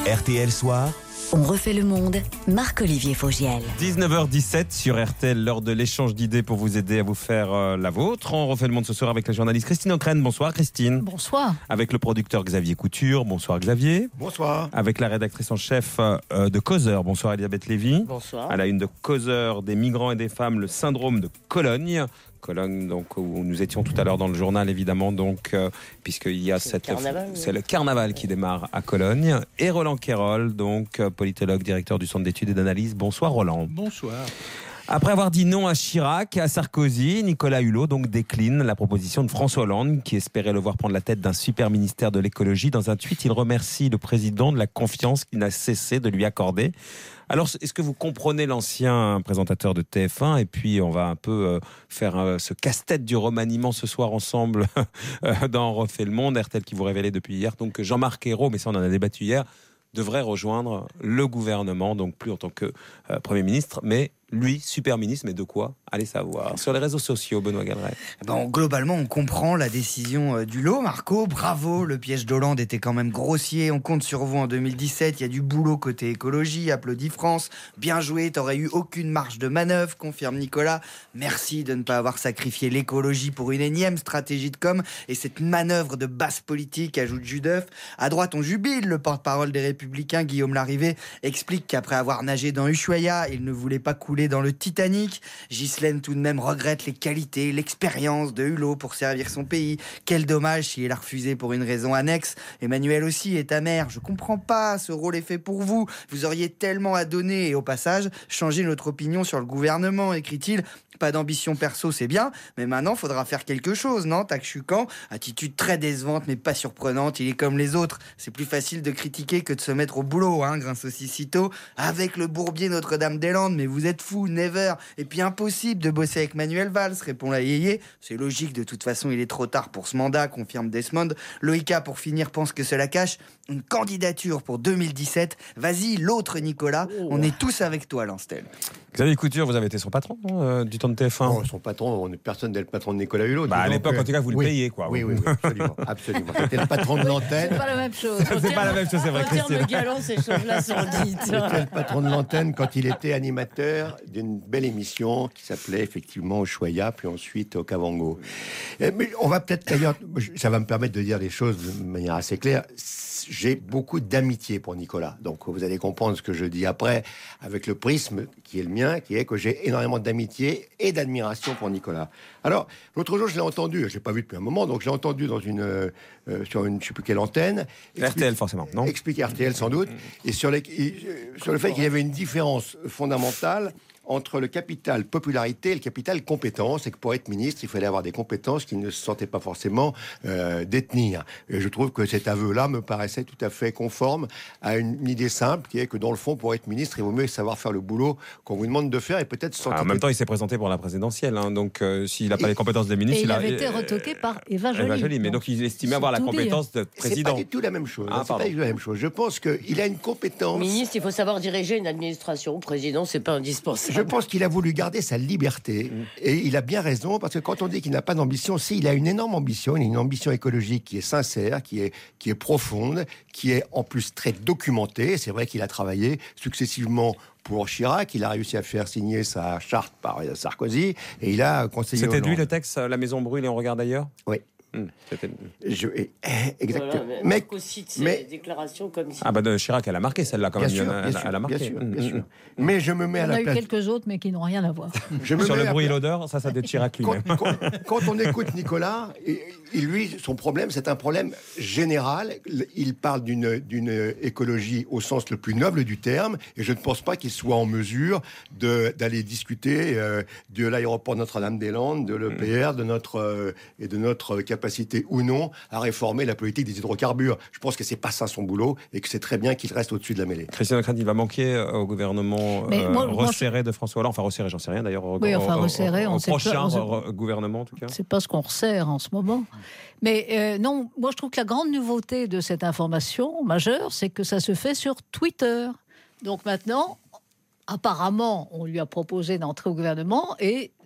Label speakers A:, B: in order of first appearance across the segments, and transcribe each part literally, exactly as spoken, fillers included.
A: R T L Soir.
B: On refait le monde, Marc-Olivier Fogiel.
C: dix-neuf heures dix-sept sur R T L, l'heure de l'échange d'idées pour vous aider à vous faire euh, la vôtre. On refait le monde ce soir avec la journaliste Christine O'Crane. Bonsoir Christine.
D: Bonsoir.
C: Avec le producteur Xavier Couture. Bonsoir Xavier.
E: Bonsoir.
C: Avec la rédactrice en chef euh, de Causeur. Bonsoir Elisabeth Lévy.
F: Bonsoir.
C: À la une de Causeur, des migrants et des femmes, le syndrome de Cologne. Cologne, donc où nous étions tout à l'heure dans le journal, évidemment, donc euh, puisqu'il y a
F: c'est
C: cette,
F: le carnaval,
C: c'est
F: oui.
C: le carnaval qui démarre à Cologne. Et Roland Quérol, donc euh, politologue, directeur du Centre d'études et d'analyse. Bonsoir Roland.
E: Bonsoir.
C: Après avoir dit non à Chirac, à Sarkozy, Nicolas Hulot donc décline la proposition de François Hollande, qui espérait le voir prendre la tête d'un super ministère de l'écologie. Dans un tweet, il remercie le président de la confiance qu'il n'a cessé de lui accorder. Alors, est-ce que vous comprenez l'ancien présentateur de T F un? Et puis, on va un peu euh, faire euh, ce casse-tête du remaniement ce soir ensemble euh, dans On refait le monde, R T L qui vous révélait depuis hier. Donc, Jean-Marc Ayrault, mais ça on en a débattu hier, devrait rejoindre le gouvernement, donc plus en tant que euh, Premier ministre, mais lui, super ministre, mais de quoi? Allez savoir. Sur les réseaux sociaux, Benoît Galeret.
G: Bon, globalement, on comprend la décision euh, du lot. Marco, bravo. Le piège d'Hollande était quand même grossier. On compte sur vous en deux mille dix-sept. Il y a du boulot côté écologie. Applaudit France. Bien joué. T'aurais eu aucune marge de manœuvre, confirme Nicolas. Merci de ne pas avoir sacrifié l'écologie pour une énième stratégie de com. Et cette manœuvre de basse politique, ajoute Judeuf. À droite, on jubile. Le porte-parole des Républicains, Guillaume Larrivé, explique qu'après avoir nagé dans Ushuaïa, il ne voulait pas couler dans le Titanic. Ghislaine tout de même regrette les qualités, l'expérience de Hulot pour servir son pays. Quel dommage s'il a refusé pour une raison annexe. Emmanuel aussi est amer. Je comprends pas, ce rôle est fait pour vous. Vous auriez tellement à donner et au passage, changer notre opinion sur le gouvernement, écrit-il. Pas d'ambition perso, c'est bien, mais maintenant, faudra faire quelque chose, non? Takchukan, attitude très décevante, mais pas surprenante. Il est comme les autres. C'est plus facile de critiquer que de se mettre au boulot, hein, grince aussi sitôt. Avec le bourbier Notre-Dame-des-Landes, mais vous êtes fou, never. Et puis impossible de bosser avec Manuel Valls, répond la yéyé. C'est logique, de toute façon, il est trop tard pour ce mandat, confirme Desmond. Loïka, pour finir, pense que cela cache une candidature pour deux mille dix-sept. Vas-y, l'autre Nicolas, on est tous avec toi, Lanstel.
C: Xavier Couture, vous avez été son patron non, euh, du temps de T F un.
E: Oh, son patron, on est personne n'est le patron de Nicolas Hulot.
C: Bah, à l'époque,
E: que...
C: en tout cas, vous le
E: oui.
C: payez, quoi.
E: Oui, oui, oui, absolument. absolument. C'était le patron de l'antenne.
D: C'est pas la même chose.
C: C'est pas la même chose, c'est vrai,
F: En termes
C: Christine.
F: galants, ces choses-là sont dites.
E: C'était le patron de l'antenne quand il était animateur d'une belle émission qui s'appelait effectivement Ushuaïa, puis ensuite au Kavango. Et, mais on va peut-être d'ailleurs, ça va me permettre de dire les choses de manière assez claire. J'ai beaucoup d'amitié pour Nicolas. Donc, vous allez comprendre ce que je dis après avec le prisme qui est le mien, qui est que j'ai énormément d'amitié et d'admiration pour Nicolas. Alors, l'autre jour, je l'ai entendu, je l'ai pas vu depuis un moment, donc je l'ai entendu dans une, euh, sur une, je sais plus quelle antenne.
C: R T L, forcément, non?
E: Expliquer R T L, sans doute. Et sur, les, sur le fait qu'il y avait une différence fondamentale entre le capital popularité et le capital compétence, et que pour être ministre, il fallait avoir des compétences qu'il ne se sentait pas forcément euh, détenir. Et je trouve que cet aveu-là me paraissait tout à fait conforme à une idée simple, qui est que dans le fond, pour être ministre, il vaut mieux savoir faire le boulot qu'on vous demande de faire, et peut-être se sentir...
C: Ah, en même temps, il s'est présenté pour la présidentielle, hein, donc euh, s'il n'a pas et, les compétences de ministre...
D: Et il,
C: il a,
D: avait été retoqué par Eva Joly.
C: Eva Joly, mais donc, donc il estimait avoir la compétence de président.
E: C'est pas du tout la même chose.
C: Ah,
E: c'est pas du tout la même chose. Je pense qu'il a une compétence...
F: Ministre, il faut savoir diriger une administration. Président, c'est pas indispensable.
E: Je pense qu'il a voulu garder sa liberté, mmh. et il a bien raison, parce que quand on dit qu'il n'a pas d'ambition, si, il a une énorme ambition, il a une ambition écologique qui est sincère, qui est, qui est profonde, qui est en plus très documentée. C'est vrai qu'il a travaillé successivement pour Chirac, il a réussi à faire signer sa charte par Sarkozy, et il a conseillé...
C: C'était
E: Hollande.
C: lui le texte « La maison brûle et on regarde ailleurs » ?
E: Oui.
C: Mmh,
E: je, eh, exactement.
F: Voilà,
E: mais,
F: aussi de
E: mais
F: déclarations comme si...
C: Ah bah de Chirac, elle a marqué celle-là quand
E: bien
C: même.
E: Sûr,
C: elle,
E: bien
C: elle,
E: sûr,
C: elle a marqué.
E: Bien sûr, bien
C: mmh,
E: sûr.
C: Mmh.
E: Mais je me mets à
D: on
E: la
D: a
E: place.
D: eu quelques autres, mais qui n'ont rien à voir.
E: Je me
C: Sur le
E: mets
C: bruit et
E: pla...
C: l'odeur, ça, ça doit être Chirac lui-même.
E: Quand, quand, quand on écoute Nicolas, il, il, lui, son problème, c'est un problème général. Il parle d'une, d'une écologie au sens le plus noble du terme, et je ne pense pas qu'il soit en mesure de, d'aller discuter euh, de l'aéroport Notre-Dame-des-Landes, de l'E P R, de notre euh, et de notre capacité ou non à réformer la politique des hydrocarbures. Je pense que c'est pas ça son boulot, et que c'est très bien qu'il reste au-dessus de la mêlée.
C: Christian O'Crane, il va manquer au gouvernement euh,
D: moi,
C: resserré
D: moi, je...
C: de François Hollande. Enfin, resserré, j'en sais rien d'ailleurs. Au,
D: oui, enfin,
C: au,
D: resserré,
C: au,
D: on
C: au
D: sait
C: prochain
D: pas, on sait...
C: gouvernement, en tout cas.
D: C'est pas ce qu'on resserre en ce moment. Mais euh, non, moi, je trouve que la grande nouveauté de cette information majeure, c'est que ça se fait sur Twitter. Donc maintenant, apparemment, on lui a proposé d'entrer au gouvernement, et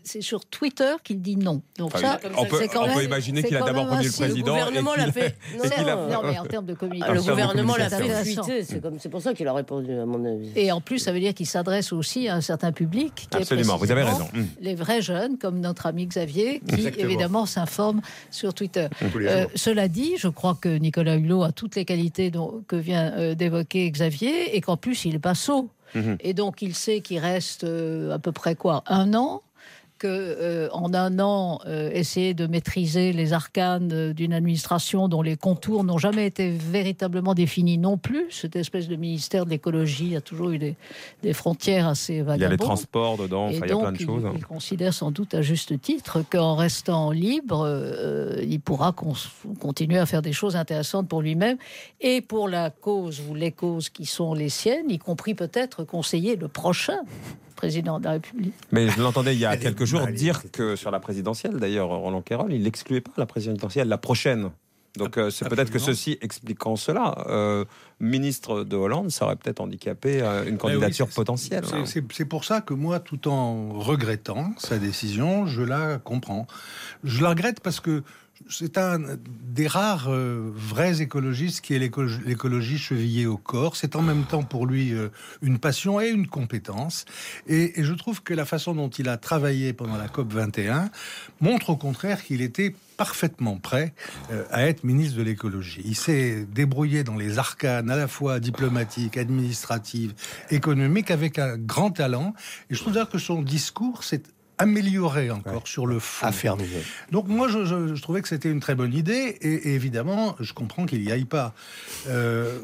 D: c'est sur Twitter qu'il dit non. Donc
C: Enfin,
D: ça,
C: oui. on peut,
D: c'est quand
C: on
D: même,
C: peut imaginer
D: c'est
C: qu'il a
D: quand
C: d'abord
D: même
C: prévenu
D: un
C: le
D: signe.
C: président.
F: Le gouvernement
C: et
F: l'a
C: qu'il-
F: fait. Non,
C: et qu'il a-
F: non.
D: Non, mais en termes de
F: Ah,
D: communication.
F: le
C: termes de
F: gouvernement l'a fait
C: communication.
F: fuiter, c'est comme c'est pour ça qu'il a répondu à mon avis.
D: Et en plus, ça veut dire qu'il s'adresse aussi à un certain public. Qui
C: Absolument,
D: est
C: vous avez
D: précisément
C: raison.
D: Les vrais jeunes, comme notre ami Xavier, qui
E: Exactement.
D: évidemment s'informent sur Twitter.
E: Tous les
D: Euh,
E: jours.
D: cela dit, je crois que Nicolas Hulot a toutes les qualités dont, que vient euh, d'évoquer Xavier, et qu'en plus, il n'est pas sot.
C: Mhm.
D: Et donc, il sait qu'il reste euh, à peu près quoi, un an, que euh, en un an, euh, essayer de maîtriser les arcanes euh, d'une administration dont les contours n'ont jamais été véritablement définis non plus. Cette espèce de ministère de l'écologie a toujours eu des, des frontières assez vagabondes.
C: Il y a les transports dedans,
D: Et
C: enfin, il y a
D: donc,
C: plein de
D: il-
C: choses.
D: Il, considère sans doute à juste titre qu'en restant libre, euh, il pourra cons- continuer à faire des choses intéressantes pour lui-même et pour la cause ou les causes qui sont les siennes, y compris peut-être conseiller le prochain président de la République.
C: Mais je l'entendais il y a
E: Elle est
C: quelques jours
E: mal,
C: dire
E: c'est-
C: que sur la présidentielle, d'ailleurs, Roland Quérol, il n'excluait pas la présidentielle, la prochaine. Donc euh, c'est peut-être que
A: Absolument.
C: ceci expliquant cela, euh, ministre de Hollande, ça aurait peut-être handicapé euh, une
A: Ben
C: candidature
A: oui, c'est-
C: potentielle.
A: c'est-
C: hein.
A: C'est c'est pour ça que moi, tout en regrettant sa décision, je la comprends. Je la regrette parce que c'est un des rares euh, vrais écologistes qui est l'écologie, l'écologie chevillée au corps. C'est en même temps pour lui euh, une passion et une compétence. Et, et je trouve que la façon dont il a travaillé pendant la COP vingt et un montre au contraire qu'il était parfaitement prêt euh, à être ministre de l'écologie. Il s'est débrouillé dans les arcanes à la fois diplomatiques, administratives, économiques avec un grand talent. Et je trouve d'ailleurs que son discours s'est amélioré encore
E: Ouais.
A: sur le fond.
E: Affermé.
A: Donc moi, je, je- je trouvais que c'était une très bonne idée, et, et évidemment, je comprends qu'il n'y aille pas. Euh,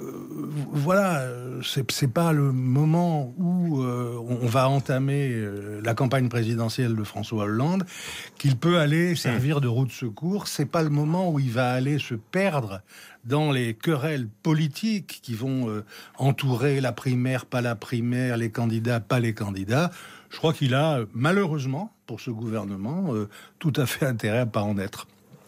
A: voilà, c'est, c'est pas le moment où euh, on va entamer euh, la campagne présidentielle de François Hollande, qu'il peut aller servir de roue de secours. C'est pas le moment où il va aller se perdre dans les querelles politiques qui vont euh, entourer la primaire, pas la primaire, les candidats, pas les candidats. Je crois qu'il a, malheureusement, pour ce gouvernement, euh, tout à fait intérêt à pas en être.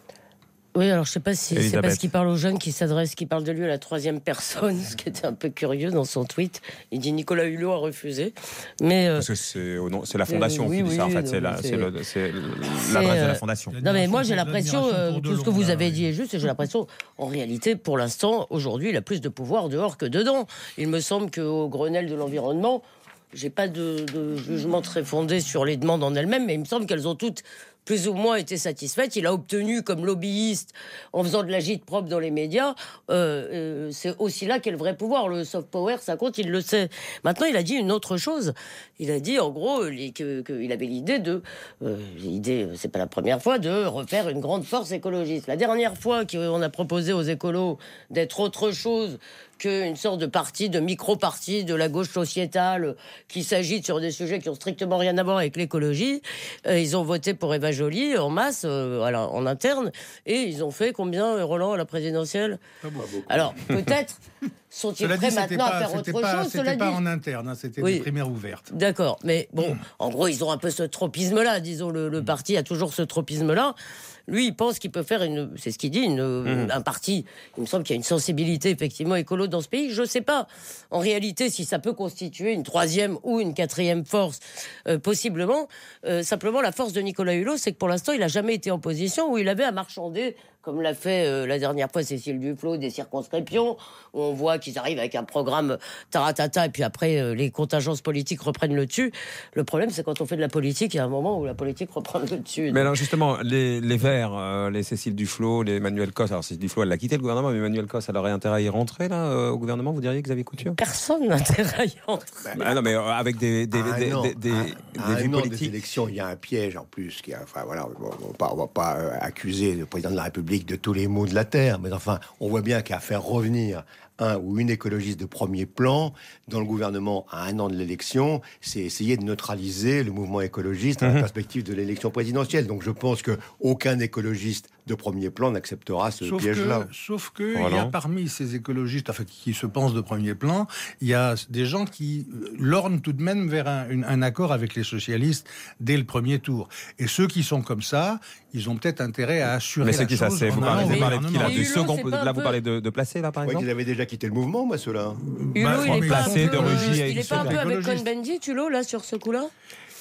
F: Oui, alors je sais pas si c'est
C: Elisabeth.
F: parce qu'il parle aux jeunes qui s'adresse, qui parle de lui à la troisième personne, ce qui était un peu curieux dans son tweet. Il dit Nicolas Hulot a refusé, mais euh,
C: Parce que c'est, au nom- c'est la fondation
F: Euh, oui,
C: qui dit
F: oui,
C: ça, en fait.
F: non,
C: C'est, la,
F: mais
C: c'est,
F: c'est-
C: le- c'est
F: c'est,
C: l'adresse de
F: euh,
C: la fondation.
F: non mais moi j'ai
A: L'admiration
F: l'impression
A: pour-
F: euh,
A: pour
F: tout ce que
A: Delon,
F: vous
A: là,
F: avez
A: oui.
F: dit est juste, et j'ai l'impression en réalité pour l'instant aujourd'hui il a plus de pouvoir dehors que dedans. Il me semble qu'au Grenelle de l'environnement, j'ai pas de, de jugement très fondé sur les demandes en elles-mêmes, mais il me semble qu'elles ont toutes plus ou moins été satisfaites. Il a obtenu comme lobbyiste, en faisant de la gîte propre dans les médias, euh, euh, c'est aussi là qu'est le vrai pouvoir. Le soft power, ça compte, il le sait. Maintenant, il a dit une autre chose. Il a dit, en gros, les- que, que il avait l'idée de... Euh, l'idée, c'est pas la première fois, de refaire une grande force écologiste. La dernière fois qu'on a proposé aux écolos d'être autre chose qu'une sorte de parti, de micro-parti de la gauche sociétale qui s'agite sur des sujets qui ont strictement rien à voir avec l'écologie. Euh, ils ont voté pour Eva Joly en masse, euh, voilà, en interne, et ils ont fait combien, euh, Roland, à la présidentielle? Alors, peut-être sont-ils
A: Cela
F: prêts
A: dit, c'était
F: maintenant à
A: pas,
F: faire
A: c'était
F: autre
A: pas,
F: chose,
A: c'était
F: cela
A: pas
F: dit.
A: en interne, hein, c'était
F: Oui.
A: des primaires ouvertes.
F: D'accord, mais bon, en gros, ils ont un peu ce tropisme-là, disons, le, le parti a toujours ce tropisme-là. Lui, il pense qu'il peut faire une, c'est ce qu'il dit, une,
C: Mmh.
F: un parti. Il me semble qu'il y a une sensibilité effectivement écolo dans ce pays. Je sais pas, en réalité, si ça peut constituer une troisième ou une quatrième force, euh, possiblement. Euh, simplement, la force de Nicolas Hulot, c'est que pour l'instant, il a jamais été en position où il avait à marchander, comme l'a fait euh, la dernière fois Cécile Duflot, des circonscriptions, où on voit qu'ils arrivent avec un programme taratata, et puis après, euh, les contingences politiques reprennent le dessus. Le problème, c'est quand on fait de la politique, il y a un moment où la politique reprend le dessus.
C: Mais alors justement, les, les Verts, euh, les Cécile Duflot, les Emmanuel Cos, alors Cécile Duflot, elle a quitté le gouvernement, mais Emmanuel Cos, elle aurait intérêt à y rentrer là, euh, au gouvernement, vous diriez, Xavier Couture?
F: Personne n'a intérêt à y entrer.
C: Ah non, mais euh, avec des, des,
E: À
C: des,
E: un an,
C: des, des,
E: à-
C: des
E: à un
C: vues
E: an des
C: politiques.
E: élections, il y a un piège en plus. Qui a, enfin voilà, on va pas, on va pas euh, accuser le président de la République de tous les maux de la terre, mais enfin, on voit bien qu'à faire revenir un ou une écologiste de premier plan dans le gouvernement à un an de l'élection, c'est essayer de neutraliser le mouvement écologiste dans
C: Mhm.
E: la perspective de l'élection présidentielle. Donc je pense que aucun écologiste de premier plan n'acceptera ce
A: Sauf
E: piège-là.
A: que, sauf que il y a
C: Roland.
A: parmi ces écologistes, enfin, qui se pensent de premier plan, il y a des gens qui lorgnent tout de même vers un, une- un accord avec les socialistes dès le premier tour. Et ceux qui sont comme ça, ils ont peut-être intérêt à assurer
C: Mais
A: la
C: c'est qui ça?
A: chose
C: C'est, vous
A: en
C: parlez,
A: allant
C: vous
A: au
C: parlez de qui là?
A: gouvernement.
C: Du
F: Mais Hulot,
C: second,
F: c'est pas
C: là
F: un
C: vous
F: peu-
C: parlez de, de Placé là par
E: Je croyais
C: exemple?
E: qu'ils avaient déjà quitté le mouvement, moi, ceux-là.
F: Hulot,
A: Bah,
F: il est
A: mais
F: pas
A: ils
F: un
A: sont
F: peu,
C: écologiste
F: il est pas un peu avec
A: écologiste.
F: Cohn-Bendit, Hulot, là, sur ce coup-là?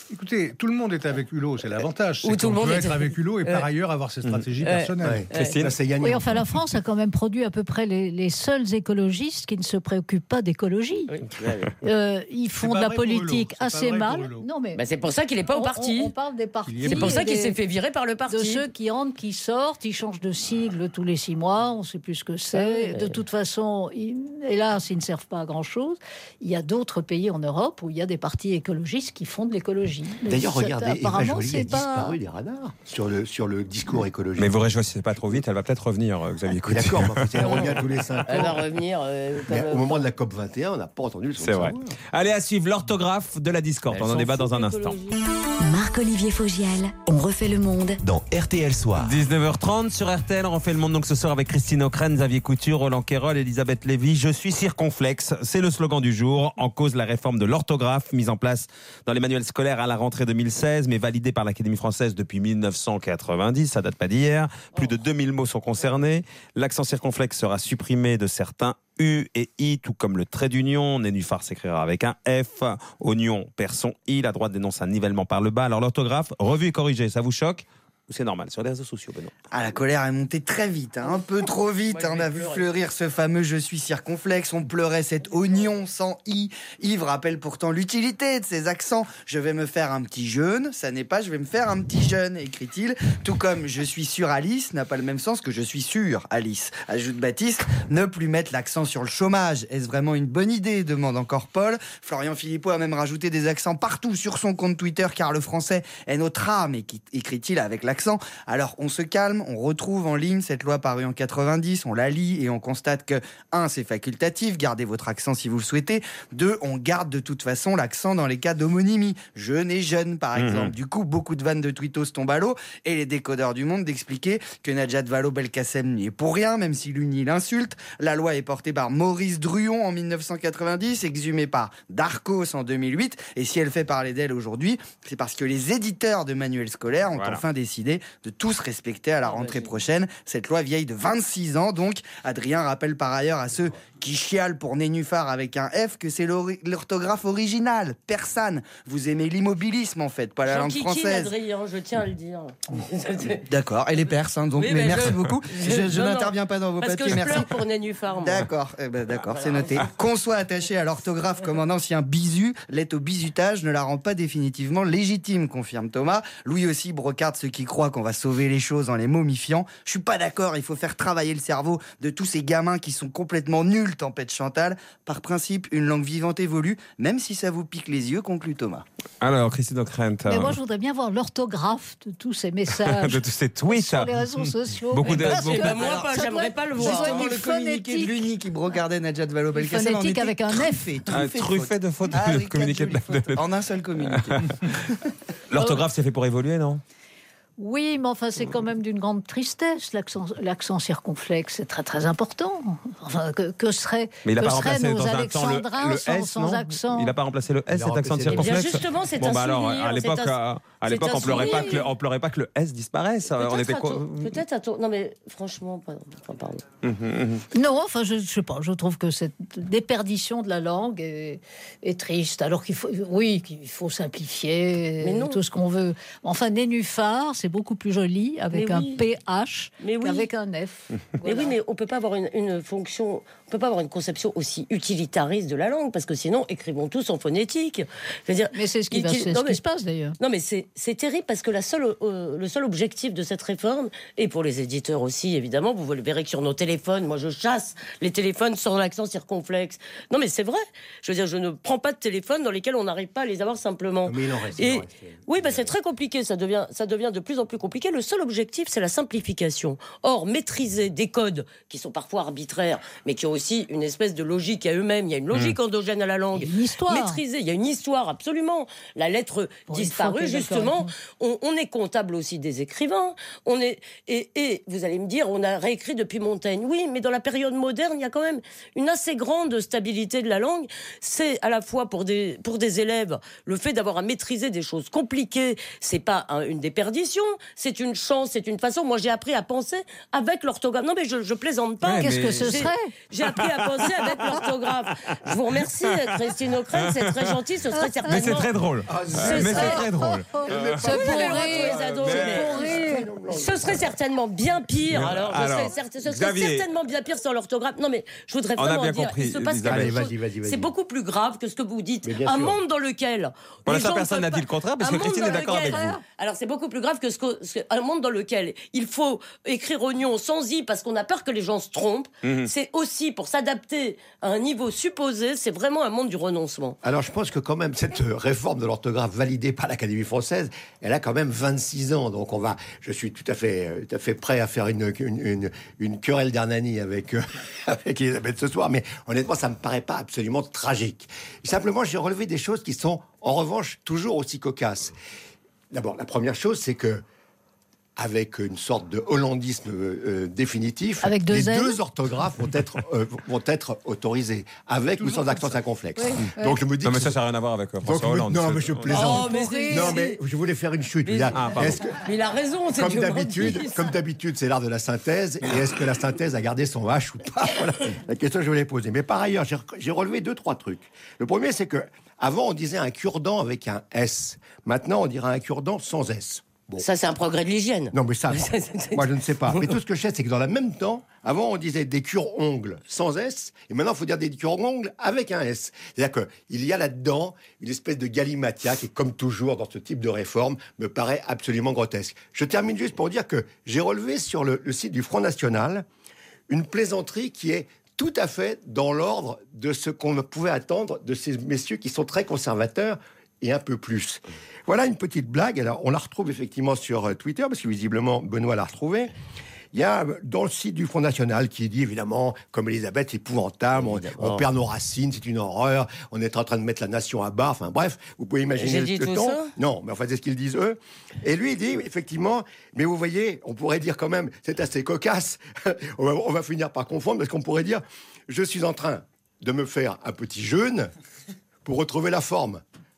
A: Écoutez, tout le monde est avec Hulot, c'est l'avantage. C'est
F: Ou tout
A: qu'on
F: le monde
A: peut
F: est-
A: être avec Hulot et par
F: Ouais.
A: ailleurs avoir ses stratégies
F: Ouais.
A: personnelles.
E: Ouais.
C: Christine
E: Là, c'est gagnant.
D: Oui, enfin, la France a quand même produit à peu près les, les seuls écologistes qui ne se préoccupent pas d'écologie.
F: Oui, ouais, ouais.
D: Euh, ils font
A: pas
D: de la
A: vrai pour Hulot,
D: politique
A: c'est pas
D: assez
A: vrai pour
D: mal.
A: Hulot.
D: Non, mais
F: Bah, c'est pour ça qu'il n'est pas au
D: on-
F: parti.
D: On, on parle des partis.
A: Il y est
F: C'est pour
A: Et
F: ça qu'il
D: des-
F: s'est fait virer par le parti.
D: De ceux qui entrent, qui sortent, ils changent de sigle tous les six mois, on ne sait plus ce que c'est.
F: Ah oui,
D: de toute façon, ils, hélas, ils ne servent pas à grand-chose. Il y a d'autres pays en Europe où il y a des partis écologistes qui font de l'écologie. Mais
E: D'ailleurs,
D: ça,
E: regardez, Eva
D: apparemment,
E: Joly a
D: c'est pas...
E: disparu des radars sur le, sur le discours écologique.
C: Mais vous réjouissez pas trop vite, elle va peut-être revenir, euh, Xavier
E: Oui,
C: Couture.
E: D'accord, mais enfin, elle revient tous les cinq
F: Elle va
E: ans.
F: revenir. euh,
E: Mais
F: comme-
E: au moment de la COP vingt et un, on n'a pas entendu le son
C: C'est
E: de
C: vrai.
E: sa voix.
C: Allez, à suivre l'orthographe de la discorde.
F: Elle
C: On en
F: s'en
C: débat
F: fout
C: dans un
F: de
C: instant.
F: l'écologie.
B: Marc-Olivier Fogiel, on refait le monde.
H: Dans R T L Soir.
C: dix-neuf heures trente sur R T L, on refait le monde donc ce soir avec Christine O'Krent, Xavier Couture, Roland Quérol, Elisabeth Lévy. Je suis circonflexe, c'est le slogan du jour. En cause la réforme de l'orthographe mise en place dans les manuels scolaires à la rentrée deux mille seize, mais validée par l'Académie française depuis mille neuf cent quatre-vingt-dix, ça date pas d'hier. Plus de deux mille mots sont concernés. L'accent circonflexe sera supprimé de certains U et I, tout comme le trait d'union. Nénuphar s'écrira avec un F. Oignon perd son I. La droite dénonce un nivellement par le bas. Alors l'orthographe, revue et corrigée, ça vous choque ou c'est normal sur les réseaux sociaux, Benoît?
G: Ah, la colère est montée très vite, hein, un peu trop vite.
F: Moi, je
G: On
F: vais
G: a vu
F: pleurer.
G: fleurir ce fameux je suis circonflexe. On pleurait cet oignon sans i. Yves rappelle pourtant l'utilité de ces accents. Je vais me faire un petit jeune, ça n'est pas je vais me faire un petit jeune, écrit-il. Tout comme je suis sur Alice n'a pas le même sens que je suis sur Alice. Ajoute Baptiste, ne plus mettre l'accent sur le chômage. Est-ce vraiment une bonne idée, demande encore Paul. Florian Philippot a même rajouté des accents partout sur son compte Twitter car le français est notre âme, écrit-il avec l'accent. Alors on se calme, on retrouve en ligne cette loi parue en quatre-vingt-dix, on la lit et on constate que un, c'est facultatif, gardez votre accent si vous le souhaitez. Deux, on garde de toute façon l'accent dans les cas d'homonymie, jeune et jeune par exemple. Mmh. Du coup, beaucoup de vannes de tweetos tombent à l'eau et les décodeurs du monde d'expliquer que Najat Vallaud-Belkacem n'y est pour rien, même si l'une y l'insulte. La loi est portée par Maurice Druon en mille neuf cent quatre-vingt-dix, exhumée par Darcos en deux mille huit, et si elle fait parler d'elle aujourd'hui, c'est parce que les éditeurs de manuels scolaires ont
C: voilà.
G: enfin décidé de tous respecter à la rentrée prochaine cette loi vieille de vingt-six ans. Donc, Adrien rappelle par ailleurs à ceux qui chialent pour nénuphar avec un F que c'est l'orthographe originale, persane. Vous aimez l'immobilisme en fait, pas la langue française.
F: Adrien, je tiens à le dire.
G: D'accord, elle est perse, hein, donc
F: Oui,
G: mais
F: mais
G: merci
F: je-
G: beaucoup. Je, je
F: Non, non,
G: n'interviens pas dans vos
F: Parce
G: papiers,
F: que je
G: merci.
F: pleure pour Nénuphar, moi.
G: D'accord, eh ben, d'accord,
F: Ah,
G: c'est
F: voilà.
G: noté. Qu'on soit attaché à l'orthographe comme un ancien bisu, l'aide au bizutage ne la rend pas définitivement légitime, confirme Thomas. Louis aussi brocarde ceux qui croient qu'on va sauver les choses en les momifiant. Je suis pas d'accord, il faut faire travailler le cerveau de tous ces gamins qui sont complètement nuls, tempête Chantal. Par principe, une langue vivante évolue, même si ça vous pique les yeux, conclut Thomas.
C: Alors, Christine O'Krent,
D: Mais
C: euh,
D: moi, je voudrais bien voir l'orthographe de tous ces messages
C: de tous ces tweets,
D: sur les réseaux sociaux.
C: Beaucoup de-
D: Parce
C: beaucoup-
D: que-
F: Eh ben, moi, pas,
D: ça
F: j'aimerais
D: doit-
F: pas le
D: ça
F: voir.
D: doit être
G: Justement,
D: du
G: le communiqué de
D: phonétique.
G: l'Uni qui brocardait Najat Vallaud-Belkacem en
D: phonétique
G: était
D: avec un F.
G: truffé,
C: un
G: truffé de
C: truffé de fautes,
G: Ah
C: le
G: oui,
C: communiqué
G: quatre
C: de la-
G: jolies
C: de-
G: fautes. En un seul communiqué.
C: L'orthographe, c'est fait pour évoluer, non?
D: Oui, mais enfin, c'est quand même d'une grande tristesse. L'accent, l'accent circonflexe, c'est très très important. Enfin, que, que seraient,
C: Mais il n'a
D: que
C: pas
D: seraient
C: remplacé
D: nos
C: dans un temps le,
D: Alexandrins
C: le
D: sans,
C: S,
D: sans
C: non
D: accent.
C: Il n'a pas remplacé le S,
E: Il a
C: cet accent
E: remplacé le-
F: Eh bien,
C: circonflexe.
F: justement, c'est
C: Bon,
F: un
C: bah alors,
F: souvenir,
C: à l'époque,
F: c'est un-
C: à, à
F: c'est
C: l'époque,
F: un
C: on pleurait pas que
F: souvenir.
C: le, on pleurait pas que le S disparaisse. On
F: Peut-être
C: était
F: à
C: quoi
F: ton- Peut-être à ton... Non, mais franchement, pas- enfin, pardon.
D: Non, enfin, je ne sais pas. Je trouve que cette déperdition de la langue est, est triste. Alors qu'il faut, oui, qu'il faut simplifier
F: Mais non.
D: tout ce qu'on veut. Enfin, nénuphar, c'est beaucoup plus joli avec
F: Mais
D: un
F: oui.
D: P H
F: Mais oui.
D: qu'avec un F.
F: Mais
D: Voilà.
F: oui, mais on peut pas avoir une, une fonction, on peut pas avoir une conception aussi utilitariste de la langue, parce que sinon, écrivons tous en phonétique. Je veux dire,
D: Mais c'est ce qui, va,
F: util-
D: c'est
F: non,
D: ce
F: mais-
D: qui se passe d'ailleurs.
F: Non, mais c'est c'est terrible parce que la seule, euh, le seul objectif de cette réforme, et pour les éditeurs aussi, évidemment, vous verrez que sur nos téléphones, moi je chasse les téléphones sans l'accent circonflexe. Non, mais c'est vrai. Je veux dire, je ne prends pas de téléphone dans lesquels on n'arrive pas à les avoir simplement.
E: Mais il en reste, il
F: Et
E: en reste.
F: oui, bah, c'est très compliqué. Ça devient, ça devient de plus en plus compliqué. Le seul objectif, c'est la simplification. Or, maîtriser des codes qui sont parfois arbitraires, mais qui ont aussi une espèce de logique à eux-mêmes. Il y a une logique endogène à la langue.
D: Il y a une histoire.
F: Maîtriser, il y a une histoire, absolument. La lettre
D: Pour une fois
F: disparue,
D: que t'es d'accord
F: justement.
D: avec
F: On, on est comptable aussi des écrivains. On est, et, et vous allez me dire, on a réécrit depuis Montaigne. Oui, mais dans la période moderne, il y a quand même une assez grande stabilité de la langue. C'est à la fois pour des, pour des élèves, le fait d'avoir à maîtriser des choses compliquées, c'est pas un- une déperdition. c'est une chance, c'est une façon. Moi, j'ai appris à penser avec l'orthographe. Non, mais je, je plaisante pas.
D: Ouais, Qu'est-ce
F: mais...
D: que ce
F: j'ai,
D: serait
F: J'ai appris à penser avec l'orthographe. Je vous remercie, Christine O'Crane, c'est très gentil. Ce serait certainement.
C: Mais c'est très drôle.
E: Ah,
C: Euh, mais c'est très drôle.
D: C'est pour
F: les
D: rire,
F: ados,
D: c'est
F: mais-
D: pour rire.
F: Ce serait certainement bien pire. Alors, je
C: Alors,
F: serais certain- ce serait
C: Xavier.
F: certainement bien pire sans l'orthographe. Non, mais je voudrais
C: On a
F: vraiment
C: bien
F: dire,
C: compris,
F: il se passe
C: Elisabeth.
F: quelque
E: Allez,
F: chose.
E: vas-y, vas-y,
F: C'est
E: vas-y.
F: beaucoup plus grave que ce que vous dites.
E: Mais bien
F: Un
E: sûr.
F: monde dans lequel.
C: Pour
F: les
C: l'instant,
F: gens
C: personne
F: ne
C: n'a
F: peuvent
C: dit le
F: pas-
C: contraire, parce
F: un
C: que
F: monde
C: Christine
F: dans
C: est d'accord
F: lequel-
C: avec vous.
F: Alors, c'est beaucoup plus grave que ce que, ce que- un monde dans lequel il faut écrire oignon sans i parce qu'on a peur que les gens se trompent.
C: Mhm.
F: C'est aussi pour s'adapter à un niveau supposé. C'est vraiment un monde du renoncement.
E: Alors, je pense que quand même, cette euh, réforme de l'orthographe validée par l'Académie française, elle a quand même vingt-six ans. Donc, on va, je suis tout à fait, euh, tout à fait prêt à faire une, une, une, une querelle d'Hernani avec, euh, avec Elisabeth ce soir. Mais honnêtement, ça me paraît pas absolument tragique. Simplement, j'ai relevé des choses qui sont, en revanche, toujours aussi cocasses. D'abord, la première chose, c'est que, avec une sorte de hollandisme euh, euh, définitif,
D: Avec deux
E: les
D: L.
E: deux orthographes vont être, euh, vont être autorisés, avec ou sans accent circonflexe.
D: Oui,
E: Donc, je me dis
C: Non, mais
E: que
C: ça, ça n'a rien à voir avec euh,
E: donc,
C: François
E: me-
C: Hollande.
E: non,
C: C'est-
E: mais je plaisante.
F: Oh, mais c'est-
E: non, mais je voulais faire une chute.
F: Mais-
E: Là.
C: Ah, pardon.
E: Est-ce que-
F: Mais il a raison. c'est
E: comme
F: du
E: d'habitude,
F: hollandisme.
E: comme d'habitude, c'est l'art de la synthèse. Et est-ce que la synthèse a gardé son H ou pas? Voilà la question que je voulais poser. Mais par ailleurs, j'ai, j'ai relevé deux, trois trucs. Le premier, c'est que avant, on disait un cure-dent avec un S. Maintenant, on dirait un cure-dent sans S. Bon.
F: Ça, c'est un progrès de l'hygiène.
E: Non, mais ça,
F: Ça, c'est-
E: moi, je ne sais pas. Mais tout ce que je sais, c'est que dans le même temps, avant, on disait des cure-ongles sans S, et maintenant, il faut dire des cure-ongles avec un S. C'est-à-dire qu'il y a là-dedans une espèce de galimatia qui, comme toujours dans ce type de réforme, me paraît absolument grotesque. Je termine juste pour dire que j'ai relevé sur le, le site du Front National une plaisanterie qui est tout à fait dans l'ordre de ce qu'on pouvait attendre de ces messieurs qui sont très conservateurs et un peu plus. Voilà une petite blague. Alors, on la retrouve effectivement sur euh, Twitter, parce que visiblement, Benoît l'a retrouvée. Il y a euh, dans le site du Front National qui dit évidemment, comme Elisabeth, c'est épouvantable, on, on perd nos racines, c'est une horreur, on est en train de mettre la nation à bas. Enfin bref, vous pouvez imaginer
F: J'ai
E: le,
F: dit
E: le
F: tout
E: ton.
F: ça
E: Non, mais enfin, c'est ce qu'ils disent eux. Et lui, il dit effectivement, mais vous voyez, on pourrait dire quand même, c'est assez cocasse. on, va, on va finir par confondre, parce qu'on pourrait dire, je suis en train de me faire un petit jeûne pour retrouver la forme.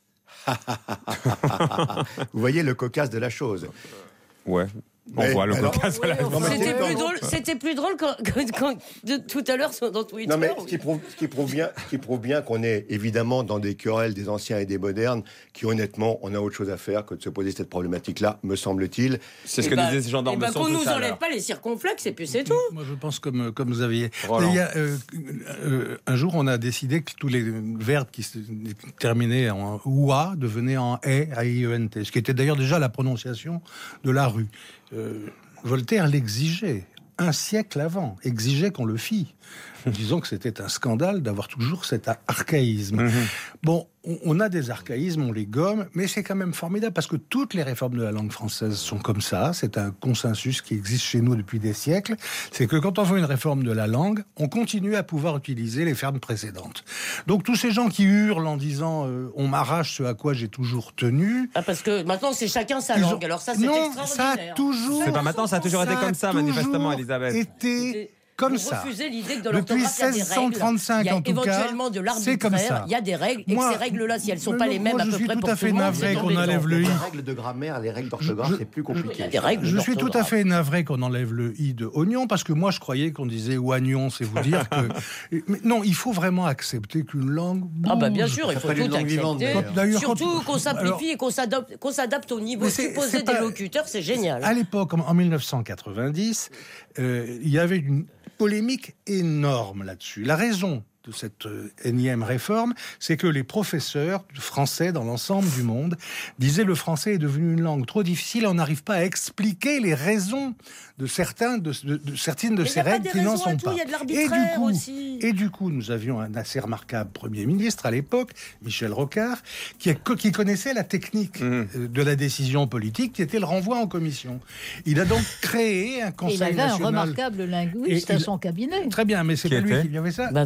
E: Vous voyez le cocasse de la chose.
C: Ouais. On
E: Mais
C: voit le
E: alors-
C: cocasse à la
E: Non, mais
F: C'était
E: c'est-
F: plus drôle, c'était plus drôle quand, quand- quand- de, tout à l'heure sur- dans Twitter.
E: Non, mais ce qui prouve, ce qui prouve bien, ce qui prouve bien qu'on est évidemment dans des querelles des anciens et des modernes, qui honnêtement, on a autre chose à faire que de se poser cette problématique-là, me semble-t-il.
C: C'est ce
F: Eh
C: que
F: ben-
C: disaient ces gendarmes
F: eh ben,
C: de son
F: qu'on
C: tout
F: nous
C: à
F: enlève
C: l'heure.
F: pas les circonflexes et puis c'est tout.
A: Moi, je pense comme, comme vous aviez.
C: Roland.
A: Il y a, euh, euh, un jour, on a décidé que tous les verbes qui se terminaient en oua devenaient en e, a i e n t, ce qui était d'ailleurs déjà la prononciation de la rue. Euh, Voltaire l'exigeait un siècle avant, exigeait qu'on le fît. Disons que c'était un scandale d'avoir toujours cet archaïsme.
C: Mhm.
A: Bon, on, on a des archaïsmes, on les gomme, mais c'est quand même formidable parce que toutes les réformes de la langue française sont comme ça. C'est un consensus qui existe chez nous depuis des siècles. C'est que quand on fait une réforme de la langue, on continue à pouvoir utiliser les verbes précédentes. Donc tous ces gens qui hurlent en disant euh, on m'arrache ce à quoi j'ai toujours tenu.
F: Ah, parce que maintenant c'est chacun sa
A: ils
F: langue.
A: ont-
F: Alors ça c'est
A: non, ça a
F: extraordinaire.
A: toujours.
C: C'est pas maintenant, ça a toujours été comme ça, manifestement, Elisabeth.
A: Été comme
F: Vous
A: ça.
F: refusez l'idée que dans
A: Depuis
F: l'orthographe, il y a des
A: seize cent trente-cinq,
F: règles.
A: en tout
F: Il y a
A: cas,
F: éventuellement de
A: c'est comme
F: l'arbitraire,
A: ça.
F: il y a des règles, et
A: Moi-
F: que ces règles-là, si elles ne sont
A: Mais
F: pas
A: non,
F: les mêmes
A: moi,
F: à
A: je
F: peu
A: suis
F: près
A: tout
F: pour
A: à
F: tout
A: fait
F: le monde,
A: navré
F: c'est
A: qu'on
F: embêtant.
A: enlève le
E: Les
A: i.
E: règles de grammaire, les règles d'orthographe,
A: Je-
E: c'est plus
F: Il y
E: compliqué.
F: a des règles
A: Je suis tout à
F: d'orthographe.
A: fait navré qu'on enlève le i de oignon, parce que moi je croyais qu'on disait oignon, c'est vous dire que... Mais non, il faut vraiment accepter qu'une langue bouge.
F: Ah bah bien sûr, il
E: Ça
F: faut
E: ferait
F: tout
E: une langue vivante,
F: accepter.
E: d'ailleurs.
A: D'ailleurs,
F: Surtout
A: quand-
F: qu'on simplifie
A: alors-
F: et qu'on s'adapte, qu'on s'adapte au niveau
A: Mais c'est-
F: supposé
A: c'est
F: des
A: pas-
F: locuteurs, c'est génial.
A: À l'époque, en en mille neuf cent quatre-vingt-dix, euh, il y avait une polémique énorme là-dessus. La raison de cette euh, énième réforme, c'est que les professeurs français dans l'ensemble du monde disaient le français est devenu une langue trop difficile et on n'arrive pas à expliquer les raisons de, certains, de, de- de certaines de
F: Mais il
A: ces
F: y a pas
A: règles
F: des
A: qui n'en
F: raisons à
A: sont
F: tout,
A: pas.
F: il y a de
A: et,
F: l'arbitraire
A: du coup,
F: aussi.
A: et du coup, nous avions un assez remarquable Premier ministre à l'époque, Michel Rocard, qui, a- qui connaissait la technique
C: Mhm.
A: euh, de la décision politique, qui était le renvoi en commission. Il a donc créé un
D: Et
A: conseil
D: il avait
A: national...
D: un remarquable linguiste
A: Et
D: à
A: il-
D: son cabinet.
A: Très bien, mais c'est
C: Qui
A: pas lui
C: était
A: qui avait ça.
F: Ben Tolly là.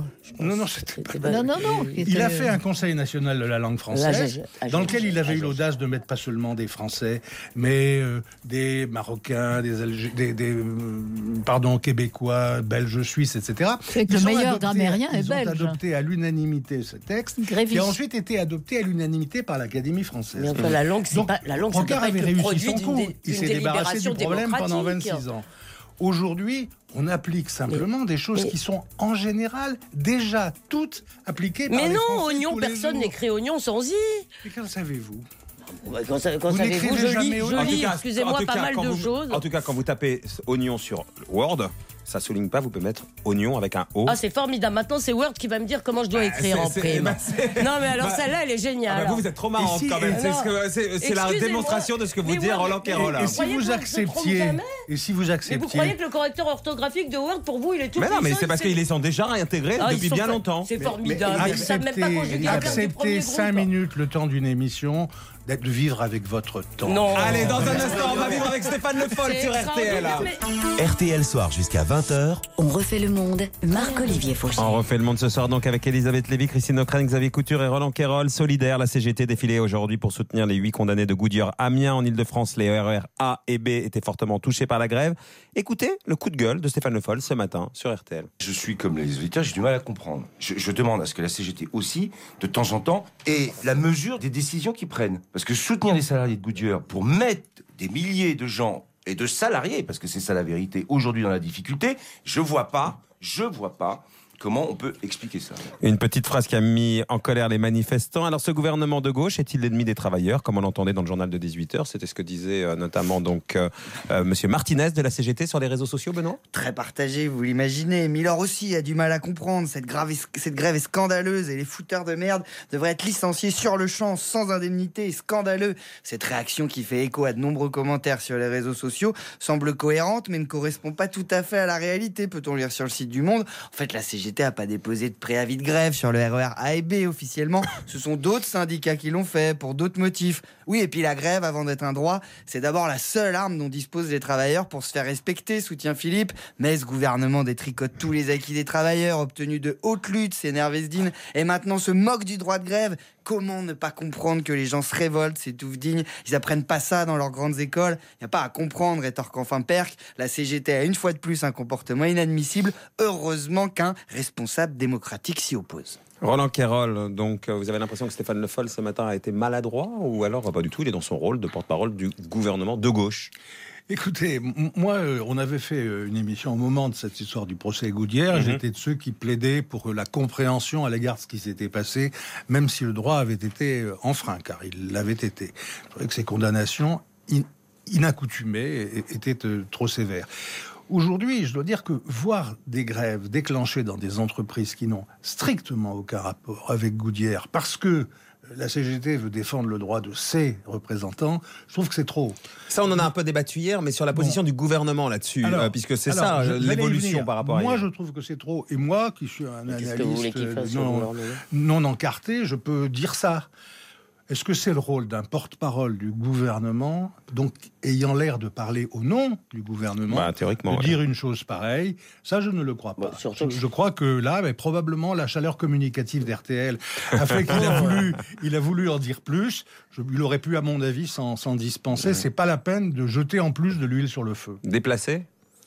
A: Non, non, c'était pas...
D: Non, non, non.
A: Il a fait un Conseil national de la langue française,
F: Là,
A: dans lequel il avait eu l'audace de mettre pas seulement des Français, mais euh, des Marocains, des, Algé... des, des euh, pardon, Québécois, Belges, Suisses, et cetera.
D: C'est que le meilleur grammairien est
A: belge. Ils ont adopté à l'unanimité ce texte,
D: Grévis.
A: qui a ensuite été adopté à l'unanimité par l'Académie française.
F: Mais enfin, la langue, c'est
A: Donc,
F: pas la langue, c'est
A: Rocard
F: pas
A: avait
F: le
A: réussi
F: produit
A: son
F: d'une
A: coup.
F: dé-
A: Il
F: d'une
A: s'est débarrassé du
F: délibération
A: problème pendant
F: démocratique.
A: vingt-six ans. Aujourd'hui, on applique simplement
F: Mais-
A: des choses
F: mais-
A: qui sont en général déjà toutes appliquées par
F: Mais
A: les
F: non,
A: Français
F: oignon,
A: tous les
F: personne
A: jours.
F: n'écrit oignon sans i.
A: Mais qu'en savez-vous?
F: Bah, Quand, ça- quand
A: Vous
F: savez-vous,
A: n'écrivez
F: je lis,
A: jamais
F: je
A: oignon.
F: lis,
C: en
F: excusez-moi,
C: tout
F: pas
C: cas,
F: mal
C: quand
F: de
C: vous-
F: choses.
C: En tout cas, quand vous tapez oignon sur Word, ça souligne pas, vous pouvez mettre oignon avec un O.
F: Ah, c'est formidable. Maintenant, c'est Word qui va me dire comment je dois
C: Bah,
F: écrire
C: c'est-
F: en
C: c'est-
F: prime.
C: bah, c'est-
F: Non, mais alors
C: bah-
F: celle-là, elle est
C: Ah
F: géniale.
C: bah vous, vous êtes trop marrant
A: Et si-
C: quand même.
A: et
C: C'est
F: non.
C: ce que- c'est- c'est la
F: Excusez-moi,
C: démonstration de ce que vous
F: mais
C: dit
F: Word-
C: Roland Quérol.
F: mais-
C: hein.
A: Et si
F: croyez
A: vous
F: que je me
A: acceptiez,
F: trompe jamais
A: et si vous
F: Mais
A: acceptiez,
F: vous croyez que le correcteur orthographique de Word, pour vous, il est tout
C: Mais non, mais
F: puissant,
C: c'est parce
F: il
C: qu'ils les ont déjà réintégrés
F: Ah, ils
C: depuis
F: sont
C: bien
F: fa-
C: longtemps.
F: C'est formidable. Mais ils savent même pas
A: acceptez,
F: conjuguer le verbe du
A: acceptez
F: premier
A: cinq
F: groupe.
A: minutes le temps d'une émission, d'être de vivre avec votre temps.
F: Non.
C: Allez, dans un instant, on va vivre avec Stéphane Le Foll
F: C'est
C: sur R T L.
F: extraordinaire, mais-
B: R
H: T L Soir jusqu'à vingt heures.
B: On refait le monde. Marc-Olivier Fauchel.
C: On refait le monde ce soir donc avec Elisabeth Lévy, Christine Ockrent, Xavier Couture et Roland Quérol. Solidaire, la C G T défilée aujourd'hui pour soutenir les huit condamnés de Goodyear Amiens en Ile-de-France. Les R E R A et B étaient fortement touchés par la grève. Écoutez le coup de gueule de Stéphane Le Foll ce matin sur R T L.
I: Je suis comme les auditeurs, j'ai du mal à comprendre. Je, je demande à ce que la C G T aussi, de temps en temps, ait la mesure des décisions qu'ils prennent. Parce que soutenir les salariés de Goodyear pour mettre des milliers de gens et de salariés, parce que c'est ça la vérité, aujourd'hui dans la difficulté, je vois pas, je vois pas comment on peut expliquer ça.
C: Une petite phrase qui a mis en colère les manifestants. Alors ce gouvernement de gauche est-il l'ennemi des travailleurs, comme on l'entendait dans le journal de dix-huit heures? C'était ce que disait euh, notamment donc euh, euh, Monsieur Martinez de la C G T sur les réseaux sociaux, Benoît.
G: Très partagé, vous l'imaginez. Miller aussi a du mal à comprendre. Cette, grave est, cette grève est scandaleuse et les fouteurs de merde devraient être licenciés sur le champ, sans indemnité. Scandaleux. Cette réaction qui fait écho à de nombreux commentaires sur les réseaux sociaux semble cohérente, mais ne correspond pas tout à fait à la réalité, peut-on lire sur le site du Monde. En fait, la C G T n'a pas déposé de préavis de grève sur le R E R A et B officiellement. Ce sont d'autres syndicats qui l'ont fait, pour d'autres motifs. Oui, et puis la grève, avant d'être un droit, c'est d'abord la seule arme dont disposent les travailleurs pour se faire respecter, soutient Philippe. Mais ce gouvernement détricote tous les acquis des travailleurs, obtenus de haute lutte, s'énerve Esdine, et maintenant se moque du droit de grève. Comment ne pas comprendre que les gens se révoltent, s'étouffent dignes? Ils apprennent pas ça dans leurs grandes écoles. Il n'y a pas à comprendre, rétorque enfin Perc. La C G T a une fois de plus un comportement inadmissible. Heureusement qu'un responsable démocratique s'y oppose.
C: Roland Quérol, donc vous avez l'impression que Stéphane Le Foll ce matin a été maladroit ou alors pas du tout, il est dans son rôle de porte-parole du gouvernement de gauche?
A: Écoutez, m- moi, euh, on avait fait euh, une émission au moment de cette histoire du procès Goodyear.
C: Mhm.
A: J'étais de ceux qui plaidaient pour euh, la compréhension à l'égard de ce qui s'était passé, même si le droit avait été euh, enfreint, car il l'avait été. Je trouvais que ces condamnations in- inaccoutumées é- étaient euh, trop sévères. Aujourd'hui, je dois dire que voir des grèves déclenchées dans des entreprises qui n'ont strictement aucun rapport avec Goodyear, parce que la C G T veut défendre le droit de ses représentants, je trouve que c'est trop.
C: Ça, on en a un peu débattu hier, mais sur la position
A: Bon.
C: du gouvernement là-dessus,
A: Alors,
C: euh, puisque c'est
A: alors,
C: ça
A: je-
C: euh,
A: j'allais y
C: l'évolution
A: venir.
C: par rapport à
A: Moi,
C: hier.
A: je trouve que c'est trop. Et moi, qui suis un
F: Qu'est-ce que vous voulez
A: analyste
F: qu'il fasse
A: euh,
F: sur le
A: non,
F: gouvernement
A: non encarté, je peux dire ça. Est-ce que c'est le rôle d'un porte-parole du gouvernement, donc ayant l'air de parler au nom du gouvernement,
C: Bah, théoriquement,
A: de
C: ouais.
A: dire une chose pareille? Ça, je ne le crois pas.
F: Bah, surtout
A: je,
F: que-
A: je crois que là, mais probablement, la chaleur communicative d'R T L a fait qu'il a voulu, il a voulu en dire plus. Je, il aurait pu, à mon avis, s'en s'en dispenser. C'est pas la peine de jeter en plus de l'huile sur le feu.
C: Déplacé?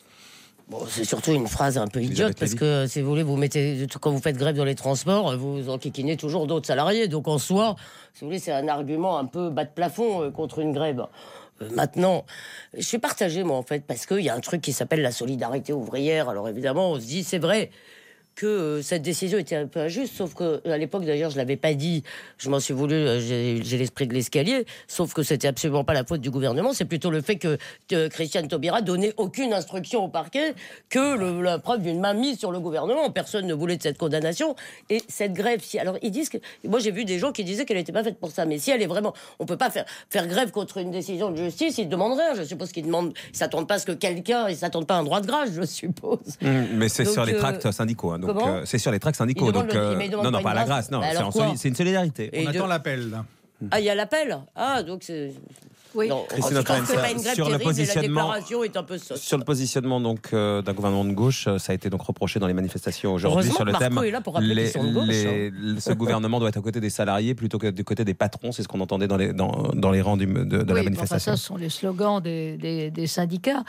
F: Bon, c'est surtout une phrase un peu
C: Elisabeth
F: idiote parce
C: Lévy.
F: que si vous voulez, vous mettez quand vous faites grève dans les transports, vous enquiquinez toujours d'autres salariés. Donc en soi, si vous voulez, c'est un argument un peu bas de plafond euh, contre une grève. Euh, maintenant, je suis partagé moi en fait parce qu'il y a un truc qui s'appelle la solidarité ouvrière. Alors évidemment, on se dit c'est vrai que euh, cette décision était un peu injuste, sauf que à l'époque d'ailleurs je l'avais pas dit, je m'en suis voulu, euh, j'ai j'ai l'esprit de l'escalier, sauf que c'était absolument pas la faute du gouvernement, c'est plutôt le fait que euh, Christiane Taubira donnait aucune instruction au parquet que le- la preuve d'une main mise sur le gouvernement. Personne ne voulait de cette condamnation et cette grève. Si, alors ils disent que, moi j'ai vu des gens qui disaient qu'elle n'était pas faite pour ça, mais si elle est vraiment, on peut pas faire faire grève contre une décision de justice, ils demandent rien. Je suppose qu'ils demandent, ils s'attendent pas à ce que quelqu'un, ils s'attendent pas à un droit de grâce, je suppose.
C: Mmh, mais c'est
F: Donc,
C: sur les
F: euh,
C: tracts syndicaux. Hein, donc,
F: comment
C: euh, c'est sur les tracts syndicaux.
F: Ils demandent
C: Donc,
F: le-
C: euh,
F: mais ils demandent
C: non, non,
F: pas
C: pas
F: une
C: la
F: grâce.
C: grâce. Non,
F: Bah
C: c'est
F: alors
C: en
F: quoi
C: soli- c'est une solidarité.
F: Et
A: On
F: de-
A: attend l'appel, là.
F: Ah, il y a l'appel. Ah, donc c'est.
D: Oui.
F: Non,
C: Christine
F: je pense que c'est
C: O'Krent,
F: pas une grève
C: sur le
F: terrible, mais la
C: positionnement-
F: déclaration est un peu sotte.
C: Sur le positionnement donc euh, d'un gouvernement de gauche, euh, ça a été donc reproché dans les manifestations aujourd'hui
F: Heureusement
C: sur le
F: que Marco
C: thème.
F: est là pour rappeler qu'ils sont de gauche,
C: les- ce gouvernement doit être aux côtés des salariés plutôt que du côté des patrons. C'est ce qu'on entendait dans les dans, dans les rangs du- de, de
D: Oui,
C: la
D: mais
C: manifestation.
D: Enfin, ça, ce sont les slogans des, des- des syndicats.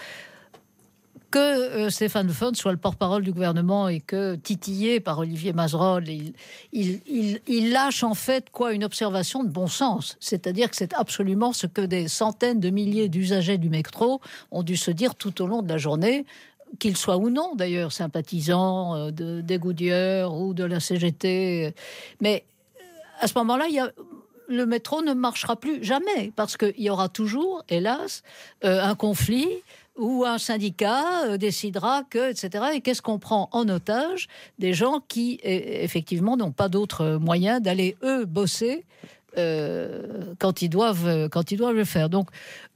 D: Que euh, Stéphane Le Foll soit le porte-parole du gouvernement et que, titillé par Olivier Mazerolle, il, il, il, il lâche en fait quoi une observation de bon sens. C'est-à-dire que c'est absolument ce que des centaines de milliers d'usagers du métro ont dû se dire tout au long de la journée, qu'ils soient ou non d'ailleurs sympathisants euh, de, des Goodyear ou de la C G T. Mais euh, à ce moment-là, il y a... le métro ne marchera plus jamais, parce qu'il y aura toujours, hélas, euh, un conflit où un syndicat euh, décidera que, et cetera. Et qu'est-ce qu'on prend en otage? Des gens qui, eh, effectivement, n'ont pas d'autre moyen d'aller, eux, bosser euh, quand, ils doivent, quand ils doivent le faire. Donc,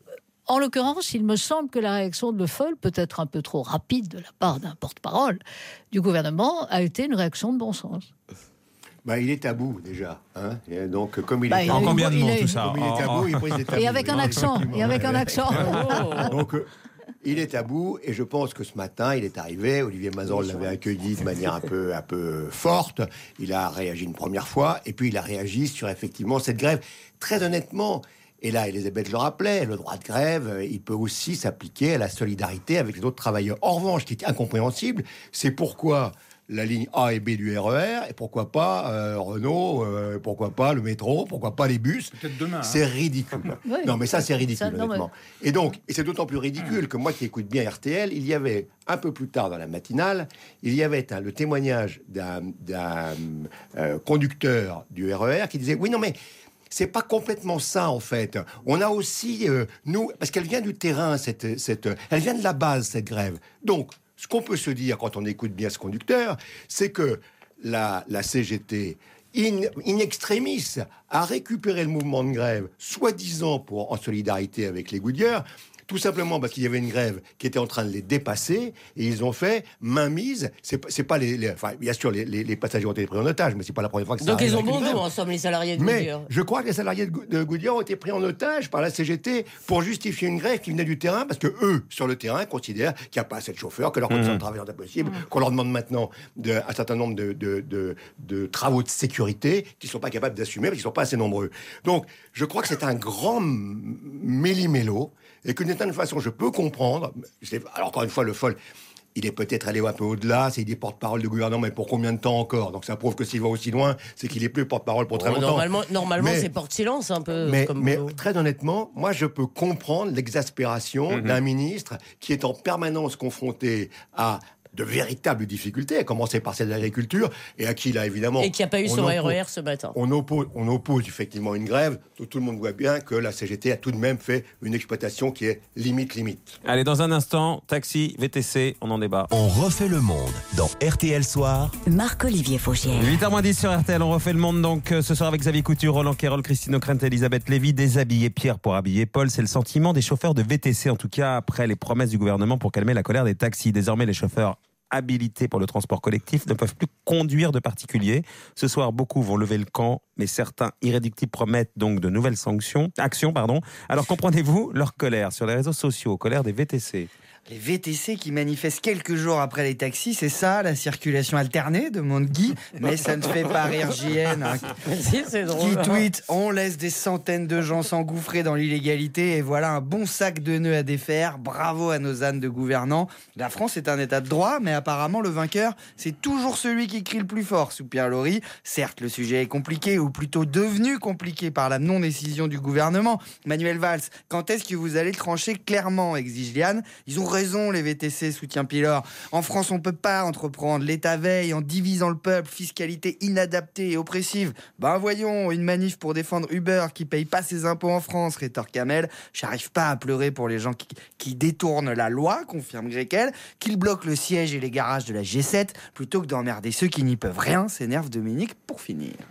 D: en l'occurrence, il me semble que la réaction de Le Foll, peut-être un peu trop rapide de la part d'un porte-parole du gouvernement, a été une réaction de bon sens.
E: Bah, il est à bout déjà. Hein, et donc, comme il
D: Bah,
E: est
D: il
E: à
C: En
D: a-
E: bout,
C: combien de
D: il
C: mots
D: est-
C: tout ça
E: comme il est à
C: En-
E: bout, il pose des tabous.
D: Et avec un accent, et avec un accent.
E: Donc, euh, il est à bout, et je pense que ce matin, il est arrivé. Olivier Mazerolle l'avait accueilli de manière un peu, un peu forte. Il a réagi une première fois, et puis il a réagi sur effectivement cette grève. Très honnêtement, et là, Elisabeth le rappelait, le droit de grève, il peut aussi s'appliquer à la solidarité avec les autres travailleurs. En revanche, ce qui est incompréhensible, c'est pourquoi la ligne A et B du R E R, et pourquoi pas euh, Renault, euh, pourquoi pas le métro, pourquoi pas les bus.
A: Peut-être demain. hein.
E: C'est ridicule.
D: Oui.
E: Non, mais ça, c'est ridicule,
D: Ça, non,
E: honnêtement. Et donc, et c'est d'autant plus ridicule que moi qui écoute bien R T L, il y avait, un peu plus tard dans la matinale, il y avait un, le témoignage d'un, d'un euh, conducteur du R E R qui disait « Oui, non, mais c'est pas complètement ça, en fait. On a aussi, euh, nous... » Parce qu'elle vient du terrain, cette, cette, elle vient de la base, cette grève. Donc, ce qu'on peut se dire quand on écoute bien ce conducteur, c'est que la, la C G T, in, in extremis, a récupéré le mouvement de grève, soi-disant pour en solidarité avec les Goodyear, tout simplement parce qu'il y avait une grève qui était en train de les dépasser, et ils ont fait mainmise. C'est pas, c'est pas les, les, enfin, bien sûr, les, les, les passagers ont été pris en otage, mais c'est pas la première fois que ça
F: Donc
E: arrive
F: ils ont
E: avec une
F: bon dos,
E: grève.
F: en somme, les salariés de
E: Mais
F: Goodyear.
E: je crois que les salariés de, Go- de Goodyear ont été pris en otage par la C G T pour justifier une grève qui venait du terrain, parce que eux, sur le terrain, considèrent qu'il n'y a pas assez de chauffeurs, que leurs conditions de travail sont impossibles, qu'on leur demande maintenant de, un certain nombre de, de, de, de travaux de sécurité qu'ils ne sont pas capables d'assumer parce qu'ils ne sont pas assez nombreux. Donc, je crois que c'est un grand m- méli-mélo, et que d'une certaine façon, je peux comprendre. C'est- Alors, encore une fois, Le Foll, il est peut-être allé un peu au-delà, c'est des porte-parole du gouvernement, mais pour combien de temps encore? Donc ça prouve que s'il va aussi loin, c'est qu'il est plus porte-parole pour très
F: Oh,
E: longtemps.
F: normalement, normalement
E: Mais-
F: c'est porte-silence un peu.
E: Mais,
F: comme
E: mais
F: boulot.
E: très honnêtement, moi je peux comprendre l'exaspération d'un ministre qui est en permanence confronté à de véritables difficultés, à commencer par celle de l'agriculture, et à qui là évidemment...
F: Et qui n'a pas eu
E: on
F: son
E: oppose-
F: R E R ce matin.
E: On oppose, on oppose effectivement une grève, tout, tout le monde voit bien que la C G T a tout de même fait une exploitation qui est limite-limite.
C: Allez, dans un instant, taxi, V T C, on en débat.
H: On refait le monde dans R T L Soir.
B: Marc-Olivier Fogiel.
C: huit heures moins dix sur R T L, on refait le monde donc euh, ce soir avec Xavier Couture, Roland Quérol, Christine O'Krent, Elisabeth Lévy, déshabiller Pierre pour habiller Paul. C'est le sentiment des chauffeurs de V T C, en tout cas après les promesses du gouvernement pour calmer la colère des taxis. Désormais, les chauffeurs habilités pour le transport collectif ne peuvent plus conduire de particuliers. Ce soir, beaucoup vont lever le camp, mais certains irréductibles promettent donc de nouvelles sanctions, actions, pardon. Alors comprenez-vous leur colère sur les réseaux sociaux, colère des V T C?
G: Les V T C qui manifestent quelques jours après les taxis, c'est ça la circulation alternée, demande Guy. Mais ça ne fait pas rire J N. Hein.
F: Si, c'est
G: Qui
F: drôle.
G: tweet: on laisse des centaines de gens s'engouffrer dans l'illégalité et voilà un bon sac de nœuds à défaire. Bravo à nos ânes de gouvernants. La France est un état de droit, mais apparemment le vainqueur, c'est toujours celui qui crie le plus fort, soupire Laurie. Certes, le sujet est compliqué, ou plutôt devenu compliqué par la non-décision du gouvernement. Manuel Valls, quand est-ce que vous allez trancher clairement, exige Liane. Ils ont raison, les V T C, soutient Pilor. En France, on peut pas entreprendre. L'État veille en divisant le peuple, fiscalité inadaptée et oppressive. Ben voyons, une manif pour défendre Uber qui paye pas ses impôts en France, rétorque Kamel. J'arrive pas à pleurer pour les gens qui, qui détournent la loi, confirme Gréquel, qu'ils bloquent le siège et les garages de la G sept, plutôt que d'emmerder ceux qui n'y peuvent rien, s'énerve Dominique pour finir.